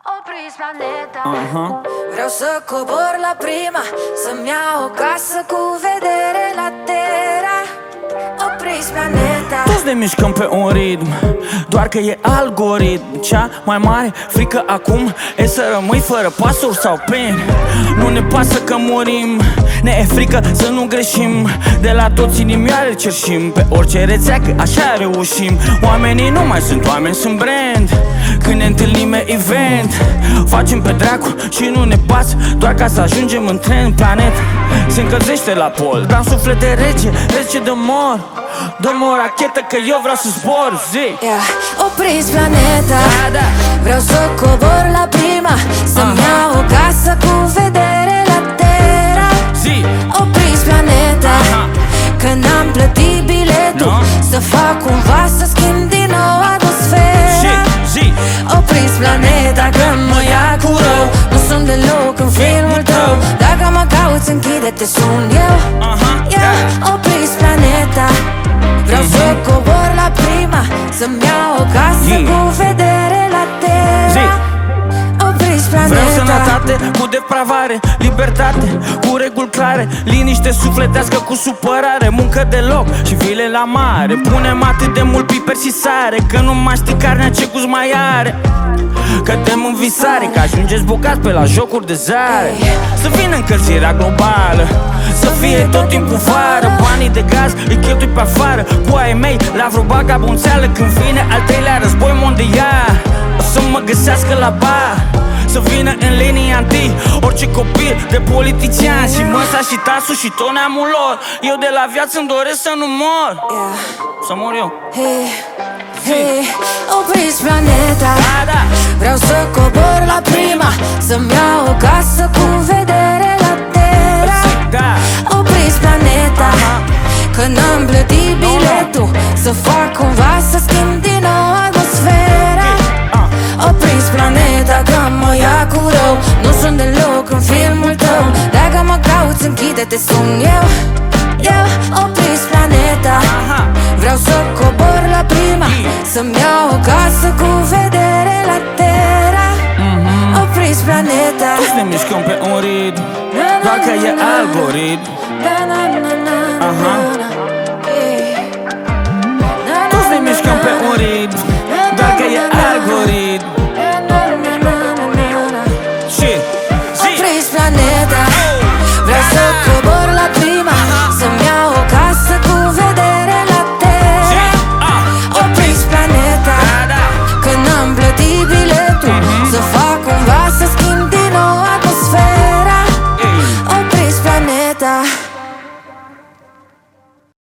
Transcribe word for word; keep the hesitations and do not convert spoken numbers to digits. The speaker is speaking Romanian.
Opriți planeta. uh-huh. Vreau să cobor la prima, să-mi iau o casă cu vedere la Terra. Opriți planeta. Toți ne mișcăm pe un ritm, doar că e algoritm. Cea mai mare frică acum e să rămâi fără pasuri sau pin. Nu ne pasă că murim, ne e frică să nu greșim. De la toți inimioare cerșim, pe orice rețea că așa reușim. Oamenii nu mai sunt oameni, sunt brand. Când ne întâlnim e event, facem pe dracu și nu ne pasă, doar ca să ajungem în tren. Planet se încălzește la pol, dar suflete rece, rece de mor. Dă-mă o rachetă că eu vreau să zbor, zi yeah. Opriți planeta, da, da. Vreau să cobor la prima, să-mi uh-huh. iau o casă cu vedere la Terra. Zi. Opriți planeta, uh-huh. Că n-am plătit biletul, no. Să fac cumva să schimb din nou atmosfera. Zi. Zi. Opriți planeta că mă ia cu rău, nu sunt deloc în filmul tău. Dacă mă cauți, închide-te, sun eu, uh-huh. yeah. Opriți planeta, vreau mm-hmm. să cobor la prima, să-mi iau o casă yeah. cu vedere la Terra. Opriți planeta. Vreau sănătate cu depravare, libertate cu reguli clare, liniște sufletească cu supărare, muncă de loc și vile la mare. Punem atât de mult piper și sare, că nu mai știi carnea ce gust mai are. Cădem în visare, că ajungeți bogați pe la jocuri de zare. Să vină încălzirea globală, să fie tot timpul vară. Banii de gaz îi cheltui pe afară, cu ai mei la vreo bagabonțeală. Când vine al treilea război mondial, o să mă găsească la bar, să vină în linia întâi orice copil de politician. Și măsa și tasul și tot neamul lor. Eu de la viață îmi doresc să nu mor, yeah. Să mor eu. Hey, hey, opriți planeta, da, da. Vreau să cobor la prima, să-mi iau o casă cu vedere la Terra. Da. Opriți planeta, uh-huh. Că n-am plătit biletul, no, no. Să fac cumva să schimb din nou atmosfera. Opriți planeta că mă ia cu rău, nu sunt deloc în filmul tău. Dacă mă cauți, închide-te, sun eu, eu. Opriți planeta, vreau să cobor la prima, să-mi iau o casă cu vedere la Terra. Opriți planeta. Toți ne mișcăm pe un ritm, doar că e algoritm. Aha. Toți ne mișcăm pe un ritm,